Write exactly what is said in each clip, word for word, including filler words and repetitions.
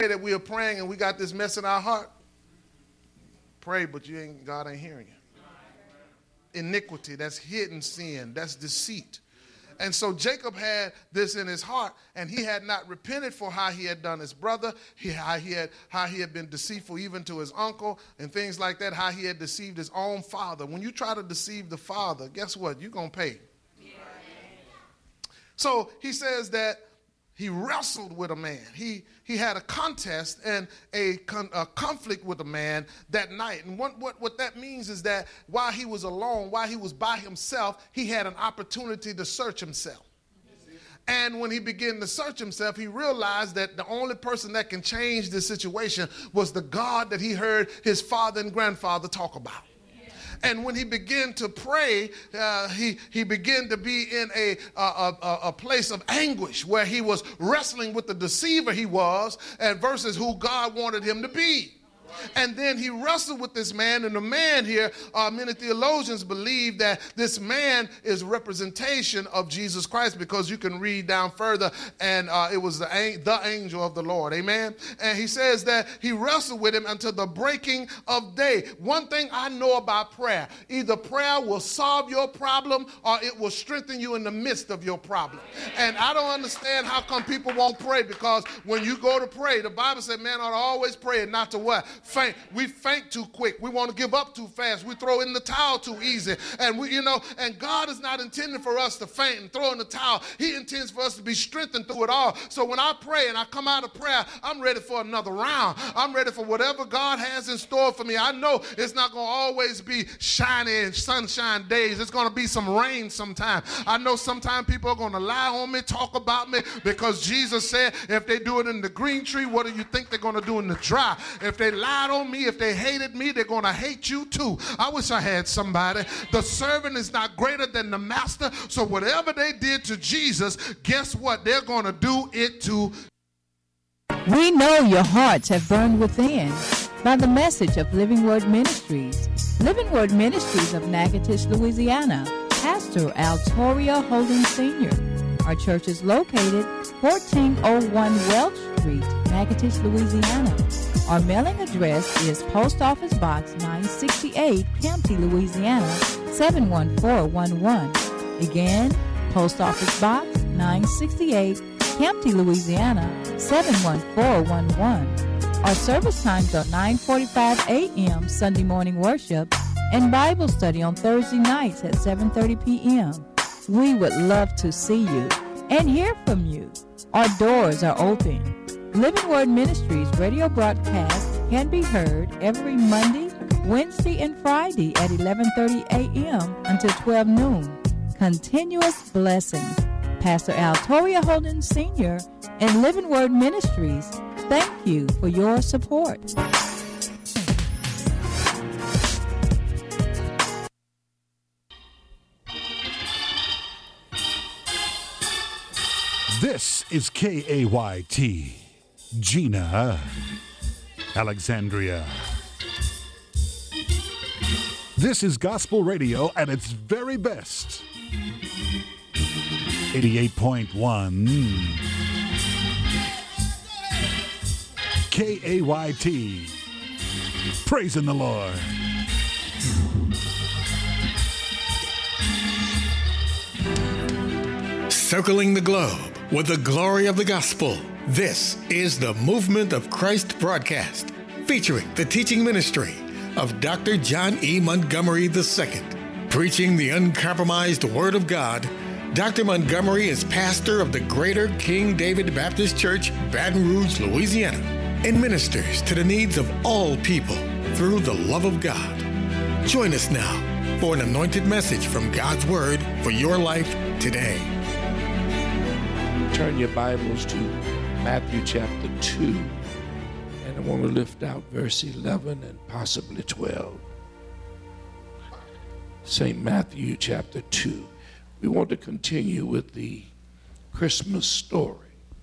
that we are praying and we got this mess in our heart. Pray, but you ain't, God ain't hearing you. Iniquity, that's hidden sin, that's deceit. And so Jacob had this in his heart, and he had not repented for how he had done his brother, he, how, he had, how he had been deceitful even to his uncle, and things like that, how he had deceived his own father. When you try to deceive the father, guess what? You're going to pay. Yeah. So he says that he wrestled with a man. He, he had a contest and a, con, a conflict with a man that night. And what, what, what that means is that while he was alone, while he was by himself, he had an opportunity to search himself. And when he began to search himself, he realized that the only person that can change this situation was the God that he heard his father and grandfather talk about. And when he began to pray, uh, he, he began to be in a, a, a, a place of anguish where he was wrestling with the deceiver he was and versus who God wanted him to be. And then he wrestled with this man, and the man here, uh, many theologians believe that this man is representation of Jesus Christ, because you can read down further, and uh, it was the, the angel of the Lord, amen? And he says that he wrestled with him until the breaking of day. One thing I know about prayer, either prayer will solve your problem or it will strengthen you in the midst of your problem. And I don't understand how come people won't pray, because when you go to pray, the Bible said man ought to always pray and not to what? Faint. We faint too quick. We want to give up too fast. We throw in the towel too easy. And we, you know, and God is not intending for us to faint and throw in the towel. He intends for us to be strengthened through it all. So when I pray and I come out of prayer, I'm ready for another round. I'm ready for whatever God has in store for me. I know it's not going to always be shiny and sunshine days. It's going to be some rain sometime. I know sometimes people are going to lie on me, talk about me, because Jesus said if they do it in the green tree, what do you think they're going to do in the dry? If they lie on me, if they hated me, they're going to hate you too. I wish I had somebody. The servant is not greater than the master, so whatever they did to Jesus, guess what? They're going to do it to. We know your hearts have burned within by the message of Living Word Ministries. Living Word Ministries of Natchitoches, Louisiana. Pastor Altoria Holden Senior Our church is located fourteen oh one Welch Street, Natchitoches, Louisiana. Our mailing address is Post Office Box nine sixty-eight, Campty, Louisiana, seven one four one one. Again, Post Office Box nine sixty-eight, Campty, Louisiana, seven one four one one. Our service times are nine forty-five a.m. Sunday morning worship and Bible study on Thursday nights at seven thirty p.m. We would love to see you and hear from you. Our doors are open. Living Word Ministries radio broadcast can be heard every Monday, Wednesday, and Friday at eleven thirty a.m. until twelve noon. Continuous blessings. Pastor Altoria Holden Senior and Living Word Ministries, thank you for your support. This is K A Y T, Gina, Alexandria. This is gospel radio at its very best. eighty-eight point one K A Y T, praising the Lord. Circling the globe with the glory of the gospel. This is the Movement of Christ broadcast, featuring the teaching ministry of Doctor John E. Montgomery the Second. Preaching the uncompromised Word of God, Doctor Montgomery is pastor of the Greater King David Baptist Church, Baton Rouge, Louisiana, and ministers to the needs of all people through the love of God. Join us now for an anointed message from God's Word for your life today. Turn your Bibles to Matthew chapter two, and I want to lift out verse eleven and possibly twelve. Saint Matthew chapter two. We want to continue with the Christmas story.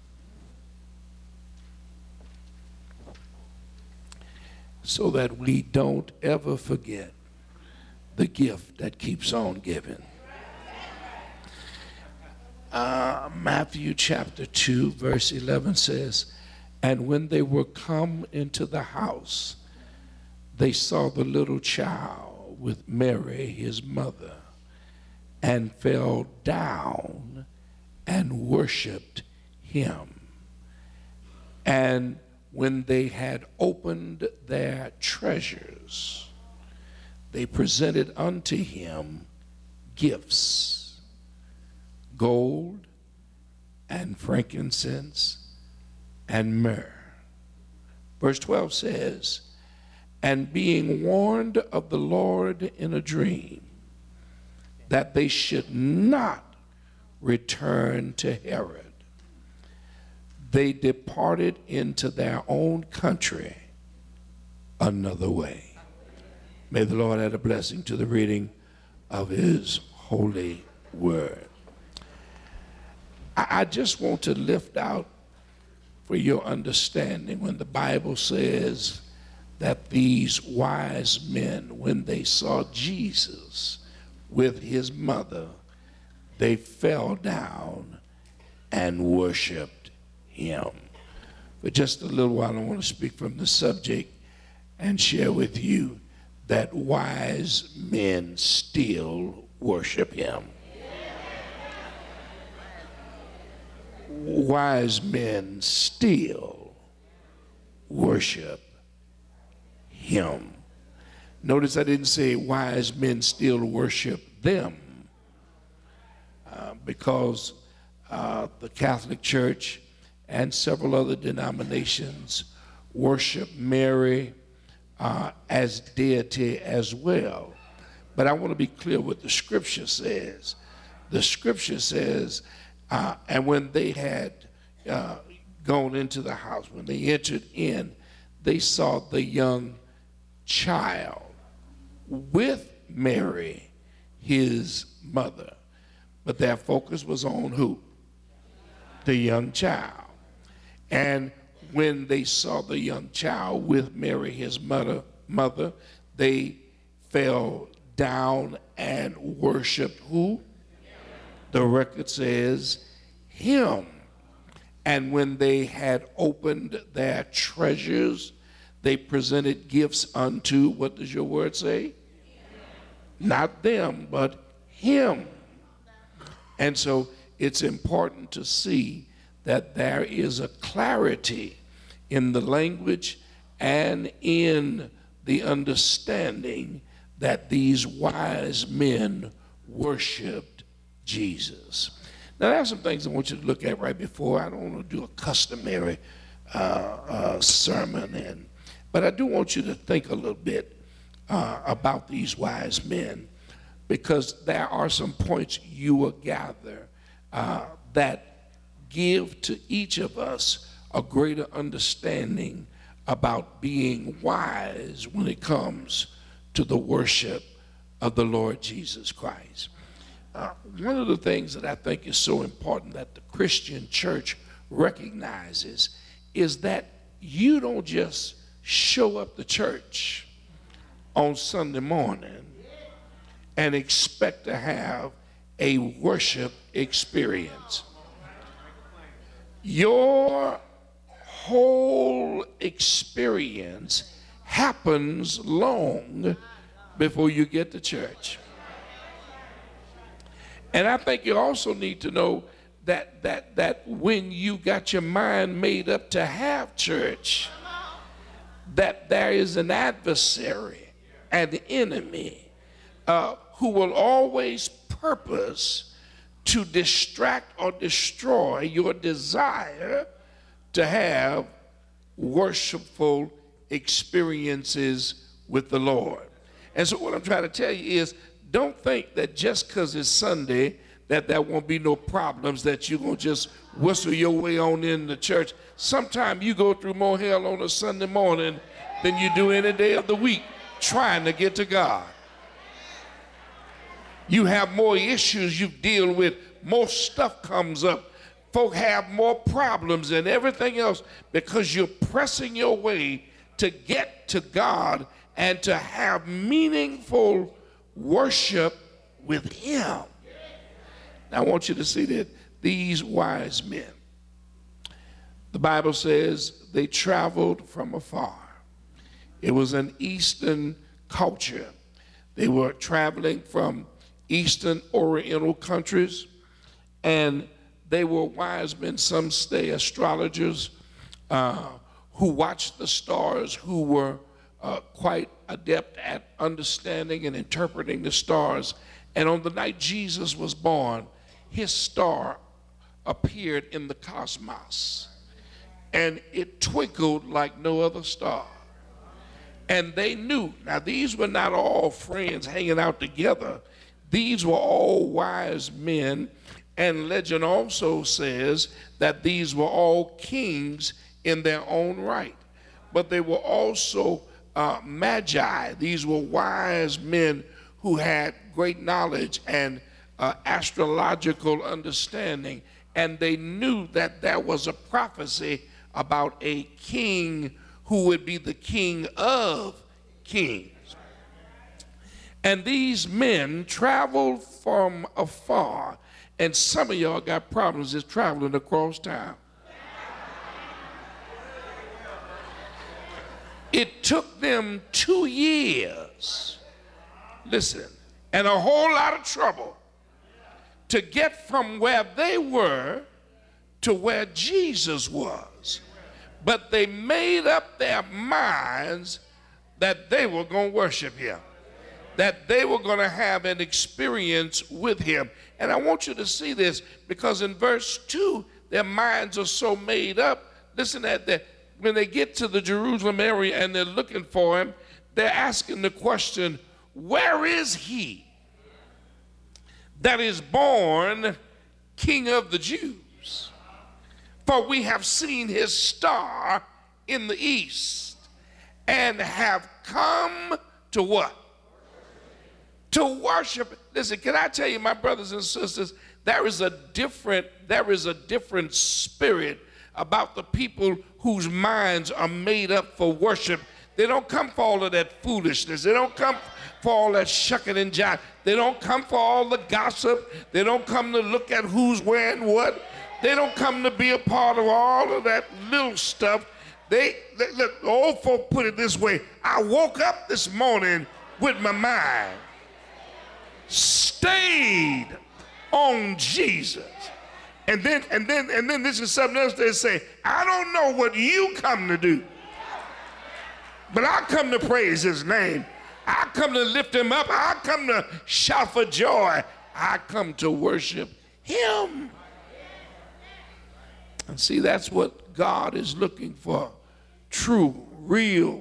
So that we don't ever forget the gift that keeps on giving. Uh, Matthew chapter two, verse eleven says, And when they were come into the house, they saw the little child with Mary, his mother, and fell down and worshiped him. And when they had opened their treasures, they presented unto him gifts, gold and frankincense and myrrh. Verse twelve says, and being warned of the Lord in a dream, that they should not return to Herod, they departed into their own country another way. May the Lord add a blessing to the reading of his holy word. I, I just want to lift out for your understanding when the Bible says that these wise men, when they saw Jesus with his mother, they fell down and worshiped him. For just a little while, I want to speak from the subject and share with you that wise men still worship him. Wise men still worship him. Notice I didn't say wise men still worship them, uh, because uh, the Catholic Church and several other denominations worship Mary uh, as deity as well. But I want to be clear what the scripture says. The scripture says, uh, and when they had uh, gone into the house, when they entered in, they saw the young child with Mary, his mother. But their focus was on who? The young child. And when they saw the young child with Mary, his mother, mother, they fell down and worshiped who? The record says him. And when they had opened their treasures, they presented gifts unto, what does your word say? Not them, but him. And so it's important to see that there is a clarity in the language and in the understanding that these wise men worshiped Jesus. Now, there are some things I want you to look at right before. I don't want to do a customary uh, uh, sermon, and, but I do want you to think a little bit uh, about these wise men, because there are some points you will gather uh, that give to each of us a greater understanding about being wise when it comes to the worship of the Lord Jesus Christ. Uh, one of the things that I think is so important that the Christian church recognizes is that you don't just show up to church on Sunday morning and expect to have a worship experience. Your whole experience happens long before you get to church. And I think you also need to know that that that when you got your mind made up to have church, that there is an adversary, an enemy, uh, who will always purpose to distract or destroy your desire to have worshipful experiences with the Lord. And so what I'm trying to tell you is, don't think that just because it's Sunday that there won't be no problems, that you're going to just whistle your way on in the church. Sometimes you go through more hell on a Sunday morning than you do any day of the week trying to get to God. You have more issues you deal with, more stuff comes up. Folk have more problems and everything else because you're pressing your way to get to God and to have meaningful worship with him. Now I want you to see that these wise men, The Bible says they traveled from afar. It was an Eastern culture. They were traveling from Eastern Oriental countries, and they were wise men, some say astrologers, uh, who watched the stars, who were uh, quite adept at understanding and interpreting the stars. And on the night Jesus was born, his star appeared in the cosmos, and it twinkled like no other star. And they knew, now these were not all friends hanging out together. These were all wise men, and legend also says that these were all kings in their own right. But they were also uh, magi. These were wise men who had great knowledge and uh, astrological understanding, and they knew that there was a prophecy about a king who would be the king of kings. And these men traveled from afar, and some of y'all got problems just traveling across town. It took them two years, listen, and a whole lot of trouble to get from where they were to where Jesus was. But they made up their minds that they were going to worship him, that they were going to have an experience with him. And I want you to see this, because in verse two, their minds are so made up. Listen at that. When they get to the Jerusalem area and they're looking for him, they're asking the question, where is he that is born King of the Jews? For we have seen his star in the east and have come to what? To worship. Listen, can I tell you, my brothers and sisters, there is a different, there is a different spirit about the people whose minds are made up for worship. They don't come for all of that foolishness. They don't come for all that shucking and jiving. They don't come for all the gossip. They don't come to look at who's wearing what. They don't come to be a part of all of that little stuff. They, they look, the old folk put it this way: I woke up this morning with my mind stayed on Jesus. And then, and then, and then this is something else they say, I don't know what you come to do, but I come to praise his name. I come to lift him up. I come to shout for joy. I come to worship him. And see, that's what God is looking for. True, real,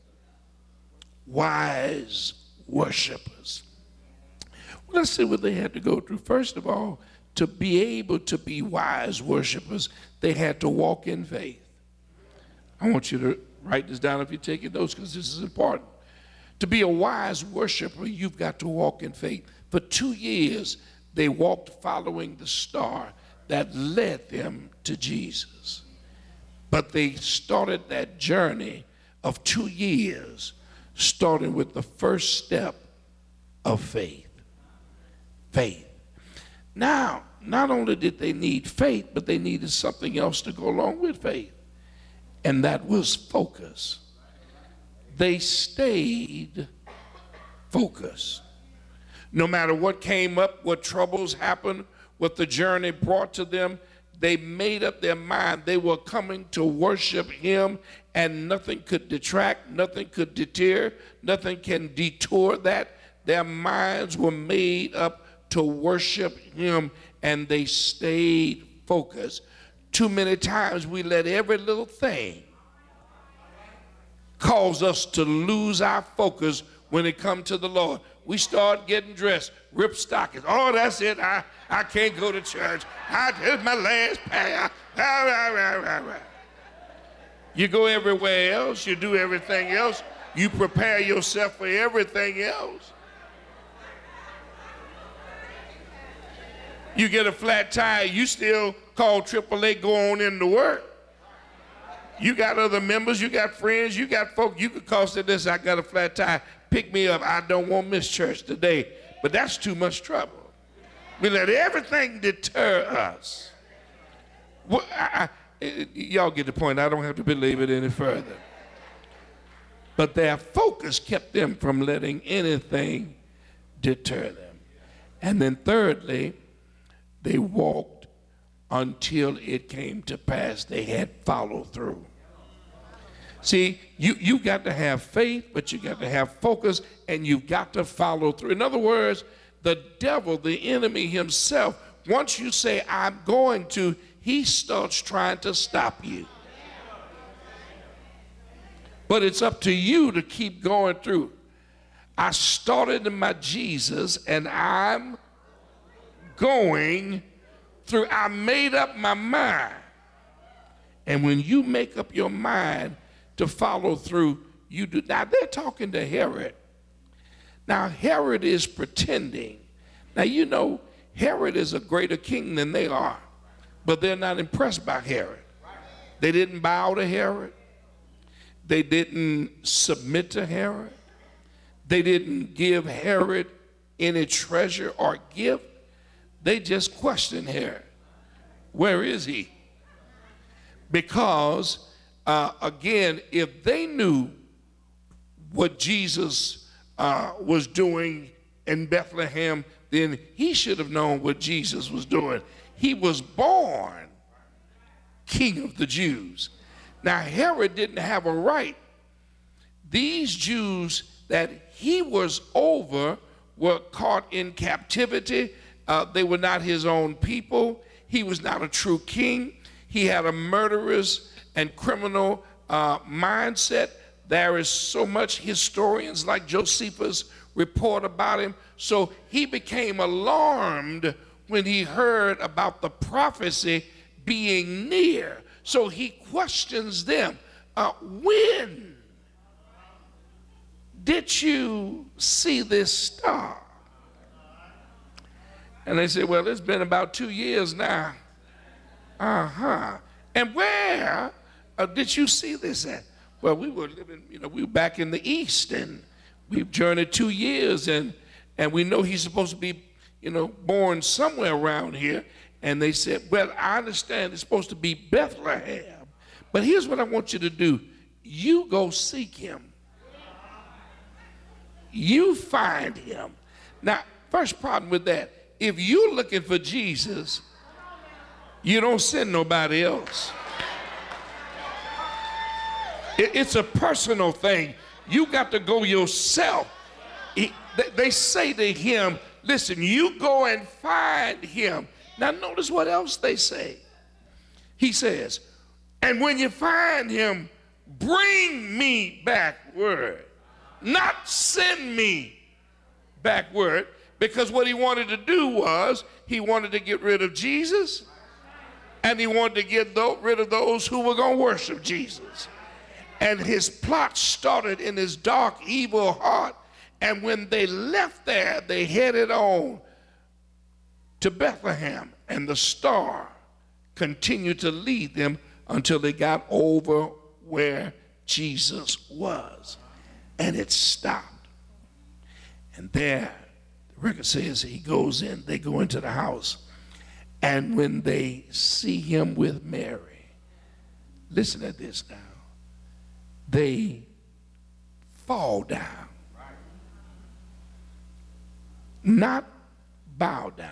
wise worshipers. Well, let's see what they had to go through. First of all, to be able to be wise worshipers, they had to walk in faith. I want you to write this down if you're taking notes, because this is important. To be a wise worshiper, you've got to walk in faith. For two years, they walked following the star that led them to Jesus. But they started that journey of two years, starting with the first step of faith. Faith. Now, not only did they need faith, but they needed something else to go along with faith, and that was focus. They stayed focused. No matter what came up, what troubles happened, what the journey brought to them, they made up their mind they were coming to worship him, and nothing could detract, nothing could deter, nothing can detour that. Their minds were made up to worship him, and they stayed focused. Too many times we let every little thing cause us to lose our focus when it comes to the Lord. We start getting dressed, rip stockings. Oh, that's it. I, I can't go to church. I, this is my last pair. Rah, rah, rah, rah, rah. You go everywhere else. You do everything else. You prepare yourself for everything else. You get a flat tire, you still call triple A, go on into work. You got other members, you got friends, you got folk, you could call say this, I got a flat tire, pick me up, I don't want to miss church today. But that's too much trouble. We let everything deter us. I, it, y'all get the point. I don't have to believe it any further. But their focus kept them from letting anything deter them. And then thirdly, they walked until it came to pass. They had followed through. See, you, you got to have faith, but you got to have focus, and you've got to follow through. In other words, the devil, the enemy himself, once you say, I'm going to, he starts trying to stop you. But it's up to you to keep going through. I started in my Jesus, and I'm going through. I made up my mind. And when you make up your mind to follow through, you do. Now, they're talking to Herod. Now, Herod is pretending. Now, you know, Herod is a greater king than they are, but they're not impressed by Herod. They didn't bow to Herod. They didn't submit to Herod. They didn't give Herod any treasure or gift. They just questioned Herod. Where is he? Because, uh, again, if they knew what Jesus uh, was doing in Bethlehem, then he should have known what Jesus was doing. He was born King of the Jews. Now, Herod didn't have a right. These Jews that he was over were caught in captivity. Uh, they were not his own people. He was not a true king. He had a murderous and criminal uh, mindset. There is so much historians like Josephus report about him. So he became alarmed when he heard about the prophecy being near. So he questions them. Uh, when did you see this star? And they said, well, it's been about two years now. Uh-huh. And where uh, did you see this at? Well, we were living, you know, we were back in the East, and we've journeyed two years, and, and we know he's supposed to be, you know, born somewhere around here. And they said, well, I understand it's supposed to be Bethlehem, but here's what I want you to do. You go seek him. You find him. Now, first problem with that, if you're looking for Jesus, you don't send nobody else. It, it's a personal thing. You got to go yourself. He, they, they say to him, listen, you go and find him. Now notice what else they say. He says, and when you find him, bring me back word. Not send me back word, because what he wanted to do was he wanted to get rid of Jesus, and he wanted to get rid of those who were going to worship Jesus. And his plot started in his dark, evil heart. And when they left there, they headed on to Bethlehem, and the star continued to lead them until they got over where Jesus was. And it stopped. And there, the record says he goes in, they go into the house. And when they see him with Mary, listen to this now, they fall down. Not bow down.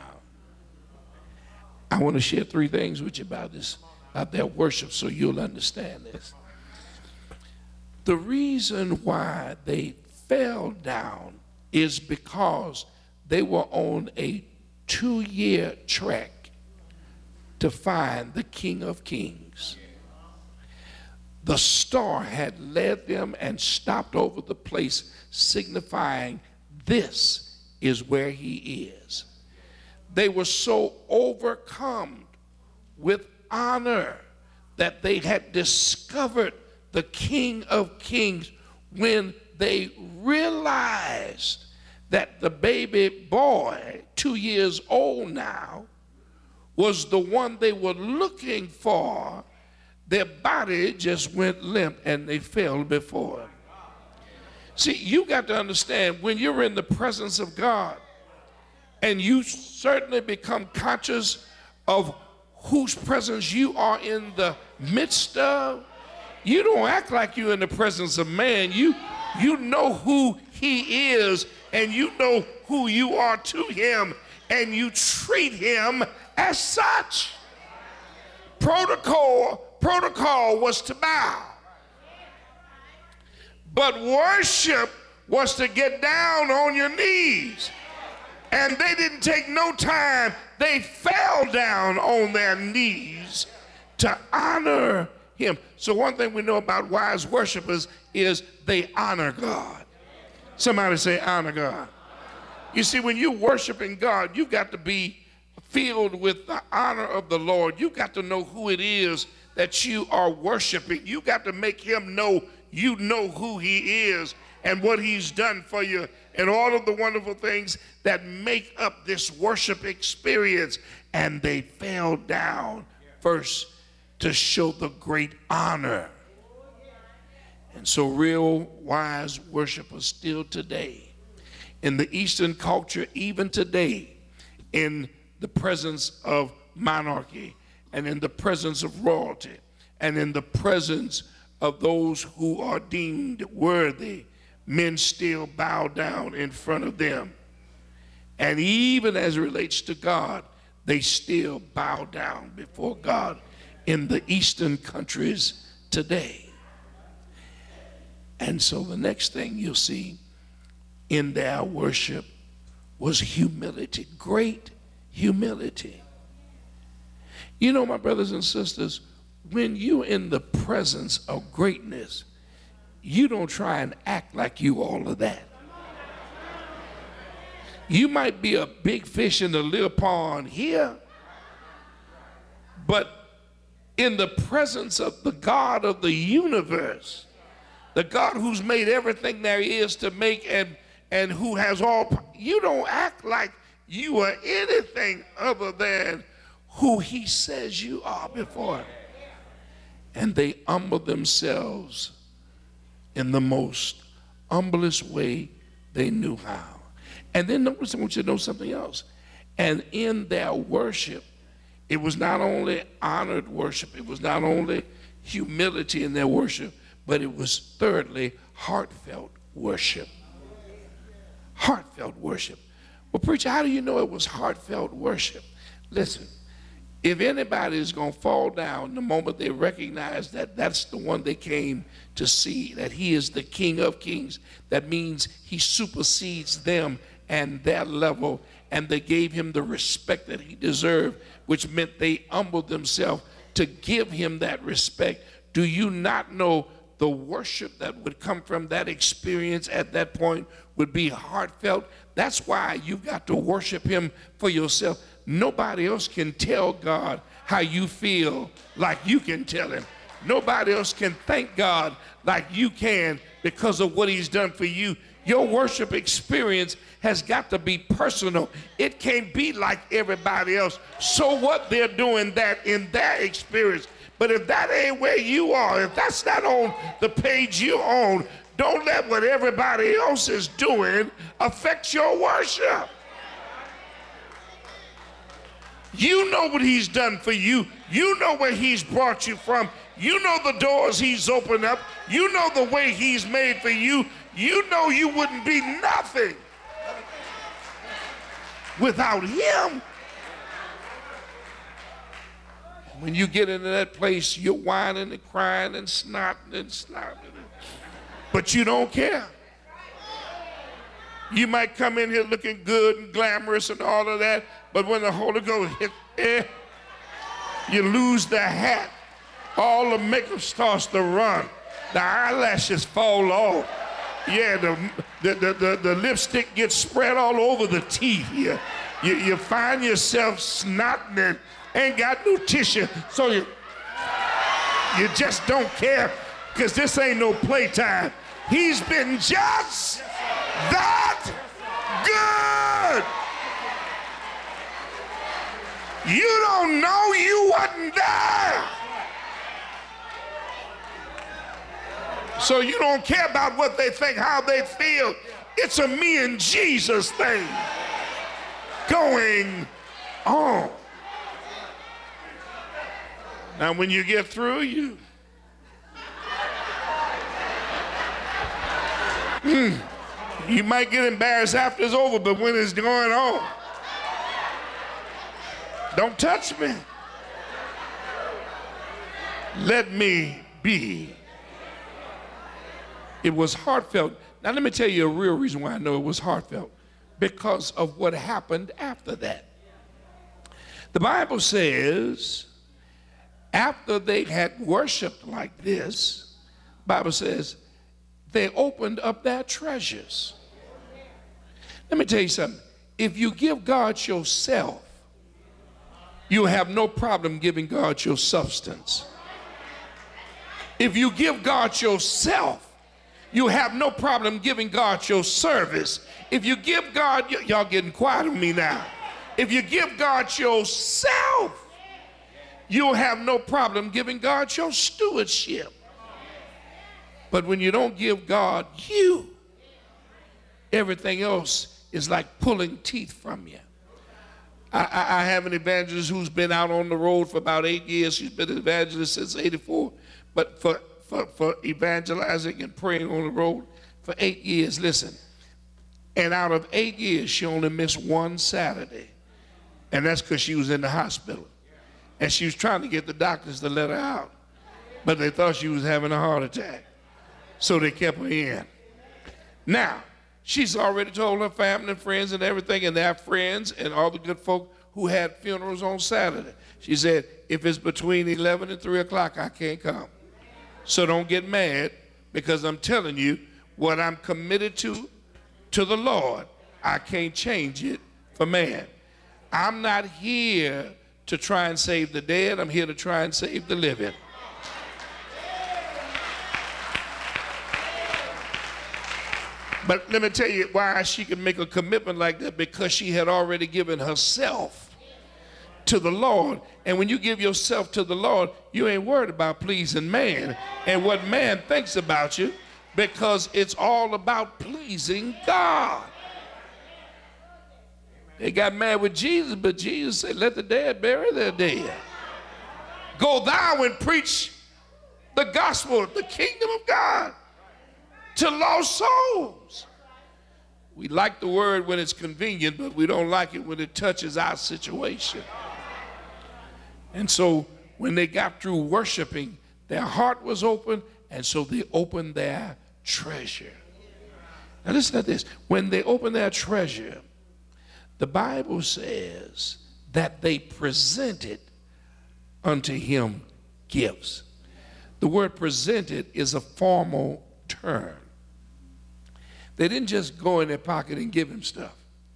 I want to share three things with you about this, about their worship, so you'll understand this. The reason why they fell down is because they were on a two-year trek to find the King of Kings. The star had led them and stopped over the place, signifying this is where he is. They were so overcome with honor that they had discovered the King of Kings when they realized that the baby boy, two years old now, was the one they were looking for. Their body just went limp and they fell before him. See, you got to understand, when you're in the presence of God and you certainly become conscious of whose presence you are in the midst of, you don't act like you're in the presence of man. You, you know who he is, and you know who you are to him, and you treat him as such. Protocol, protocol was to bow. But worship was to get down on your knees. And they didn't take no time. They fell down on their knees to honor him. So one thing we know about wise worshipers is they honor God. Somebody say honor God. You see, when you're worshiping God, you've got to be filled with the honor of the Lord. You've got to know who it is that you are worshiping. You got to make him know you know who he is and what he's done for you and all of the wonderful things that make up this worship experience. And they fell down first to show the great honor. And so real wise worshipers still today, in the Eastern culture, even today, in the presence of monarchy and in the presence of royalty and in the presence of those who are deemed worthy, men still bow down in front of them. And even as it relates to God, they still bow down before God in the Eastern countries today. And so the next thing you'll see in their worship was humility, great humility. You know, my brothers and sisters, when you're in the presence of greatness, you don't try and act like you all of that. You might be a big fish in the little pond here, but in the presence of the God of the universe, the God who's made everything there is to make and, and who has all, you don't act like you are anything other than who he says you are before him. And they humble themselves in the most humblest way they knew how. And then notice, I want you to know something else. And in their worship, it was not only honored worship, it was not only humility in their worship, but it was thirdly heartfelt worship. Heartfelt worship. Well, preacher, how do you know it was heartfelt worship? Listen, if anybody is going to fall down the moment they recognize that that's the one they came to see, that he is the King of Kings, that means he supersedes them and their level, and they gave him the respect that he deserved, which meant they humbled themselves to give him that respect. Do you not know the worship that would come from that experience at that point would be heartfelt? That's why you've got to worship him for yourself. Nobody else can tell God how you feel like you can tell him. Nobody else can thank God like you can because of what he's done for you. Your worship experience has got to be personal. It can't be like everybody else. So what, they're doing that in their experience. But if that ain't where you are, if that's not on the page you're on, don't let what everybody else is doing affect your worship. You know what he's done for you. You know where he's brought you from. You know the doors he's opened up. You know the way he's made for you. You know you wouldn't be nothing without him. When you get into that place, you're whining and crying and snotting and snotting, but you don't care. You might come in here looking good and glamorous and all of that, but when the Holy Ghost hits, eh, you lose the hat. All the makeup starts to run. The eyelashes fall off. Yeah, the, the, the, the, the lipstick gets spread all over the teeth here. You, you find yourself snotting and ain't got no tissue, so you, you just don't care because this ain't no playtime. He's been just that good. You don't know, you wasn't there. So you don't care about what they think, how they feel. It's a me and Jesus thing going on. Now, when you get through, you, mm, you might get embarrassed after it's over, but when it's going on, don't touch me. Let me be. It was heartfelt. Now, let me tell you a real reason why I know it was heartfelt. Because of what happened after that. The Bible says, after they had worshiped like this, the Bible says, they opened up their treasures. Let me tell you something. If you give God yourself, you have no problem giving God your substance. If you give God yourself, you have no problem giving God your service. If you give God, y- y'all getting quiet on me now. If you give God yourself, you'll have no problem giving God your stewardship. But when you don't give God you, everything else is like pulling teeth from you. I, I, I have an evangelist who's been out on the road for about eight years. She's been an evangelist since eighty-four. But for, for, for evangelizing and praying on the road for eight years, listen. And out of eight years, she only missed one Saturday. And that's because she was in the hospital. And she was trying to get the doctors to let her out. But they thought she was having a heart attack. So they kept her in. Now, she's already told her family and friends and everything, and their friends and all the good folk who had funerals on Saturday. She said, if it's between eleven and three o'clock, I can't come. So don't get mad, because I'm telling you what I'm committed to, to the Lord. I can't change it for man. I'm not here to try and save the dead. I'm here to try and save the living. But let me tell you why she could make a commitment like that, because she had already given herself to the Lord. And when you give yourself to the Lord, you ain't worried about pleasing man and what man thinks about you, because it's all about pleasing God. They got mad with Jesus, but Jesus said, let the dead bury their dead. Go thou and preach the gospel of the kingdom of God to lost souls. We like the word when it's convenient, but we don't like it when it touches our situation. And so when they got through worshiping, their heart was open, and so they opened their treasure. Now listen to this. When they opened their treasure, the Bible says that they presented unto him gifts. The word presented is a formal term. They didn't just go in their pocket and give him stuff.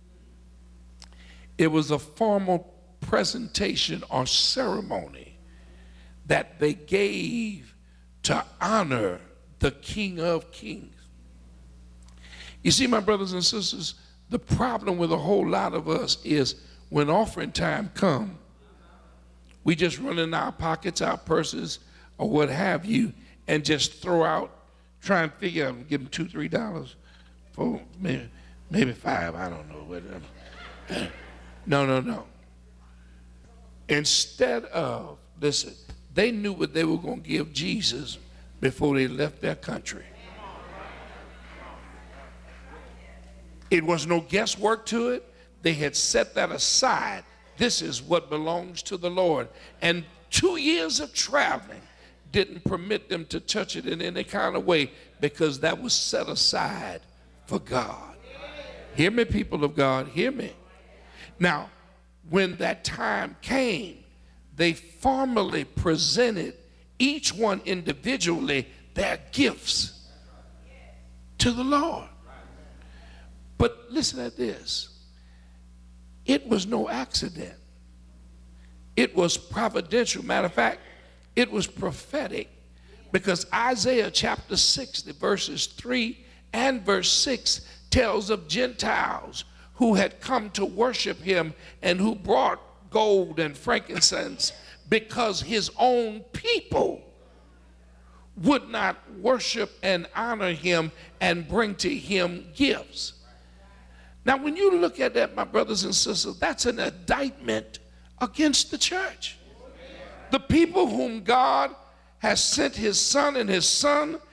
It was a formal presentation or ceremony that they gave to honor the King of Kings. You see, my brothers and sisters, the problem with a whole lot of us is when offering time comes, we just run in our pockets, our purses, or what have you, and just throw out, try and figure out, give them two, three dollars. Four, maybe, maybe five, I don't know. Whatever. No, no, no. Instead of, listen, they knew what they were going to give Jesus before they left their country. It was no guesswork to it. They had set that aside. This is what belongs to the Lord. And two years of traveling didn't permit them to touch it in any kind of way, because that was set aside for God. Hear me, people of God, hear me. Now, when that time came, they formally presented each one individually their gifts to the Lord. But listen to this. It was no accident. It was providential. Matter of fact, it was prophetic, because Isaiah chapter sixty, verses three and verse six tells of Gentiles who had come to worship him and who brought gold and frankincense, because his own people would not worship and honor him and bring to him gifts. Now, when you look at that, my brothers and sisters, that's an indictment against the church. The people whom God has sent his son, and his son